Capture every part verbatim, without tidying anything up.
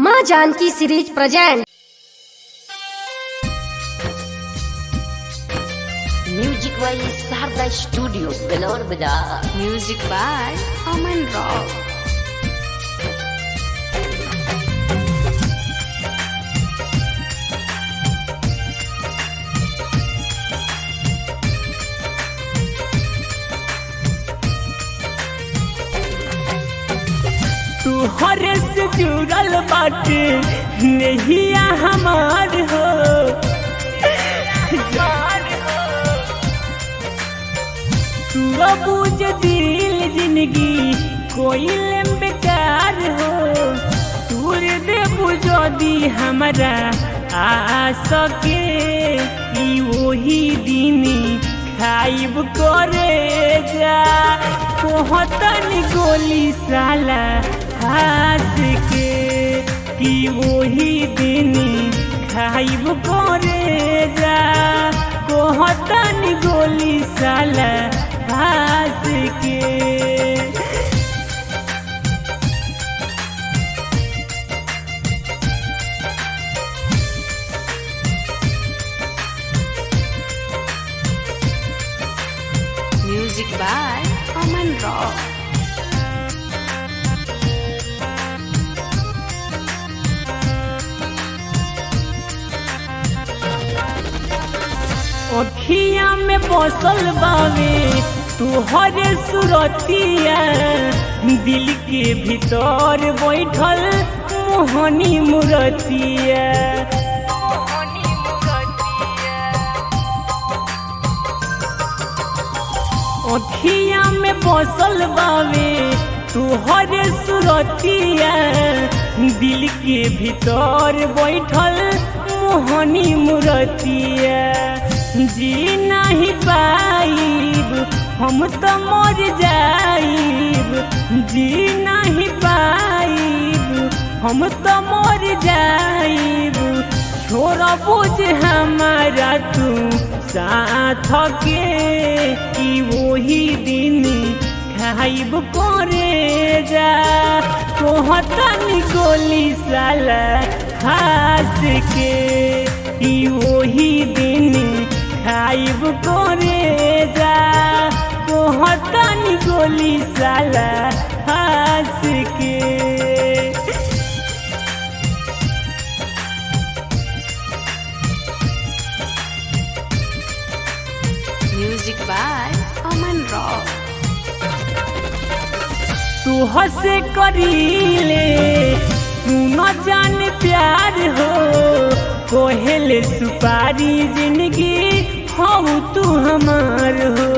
माँ Janaki series present. Music by Sharda studio Belor Bazar. Music by Aman Rock. तू हरे से जुड़ल बाटे नहिया हमार हो, तू बुझ दिल जिंदगी कोई बेकार हो। दूर दे बुझो दी हमारा आ सके कि वही दिन खाइब करे जा कोहतन गोली साला हाथ के कि वही दिन खाइब करे जा कोहतन गोली साला हाथ के। Music by Aman Rock. अखिया में बसल बावे तू हरे सुरतिया, दिल के भीतर बैठल मोहनी मुरतिया। अखिया में बसल बावे तू हरे सुरतिया, दिल के भीतर बैठल मोहनी मुरतिया। जी नहीं पाइब हम तो मर जाइब, जी नहीं पाइब हम तो मर जाइब। छोड़ बुझ हमारा तू साथ के कि वही दिन खाइब करे जा कोहतन गोली साला हाथ के कि वही दिन खाइब करे जा कोहतन गोली साला हाथ के। Music by Aman Rock. तू हसे करीले सुनो जान प्यार हो, कोहेल सुपारी जिंदगी हो तू हमार हो।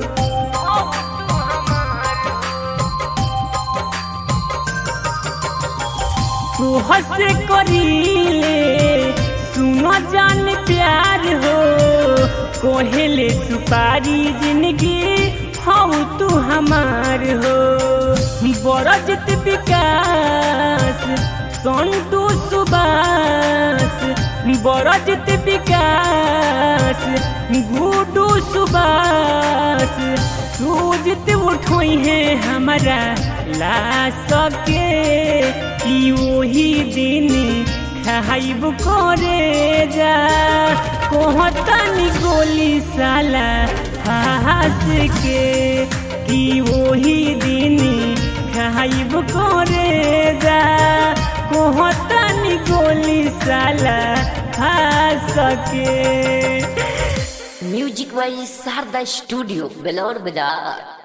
तू हसे करीले सुनो जान प्यार हो, कोहेल सुपारी जिंदगी हो तू हमार हो। बरजत विकास संतु सुबास, बरजत विकास गुडू सुबास। सूझत उठोई है हमारा लाश के कि वही दिन खाइब करे जा कोहतन गोली साला हाथ के कि वही दिन खाइब करे जा कोहतन गोली साला हाथ के। Music by Sharda studio Belor बाजार।